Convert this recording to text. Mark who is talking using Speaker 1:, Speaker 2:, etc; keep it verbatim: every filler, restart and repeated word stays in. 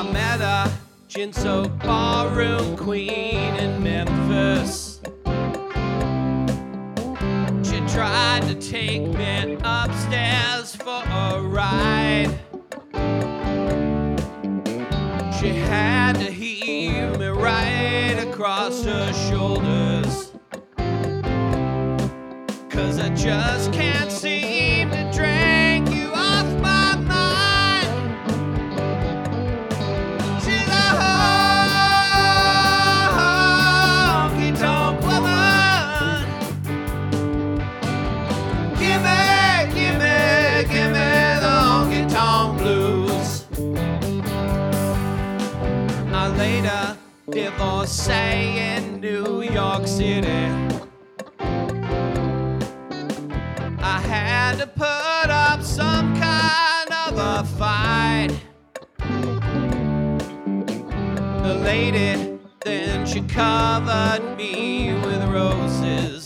Speaker 1: I met a gin-soaked ballroom queen in Memphis. She tried to take me upstairs for a ride. She had to heave me right across her shoulders, 'cause I just can't seem to drink you off my mind. She's a honky-tonk woman. Gimme, gimme, gimme the honky-tonk blues. I later divorcee in New York City. I had to put up some kind of a fight. The lady, then she covered me with roses.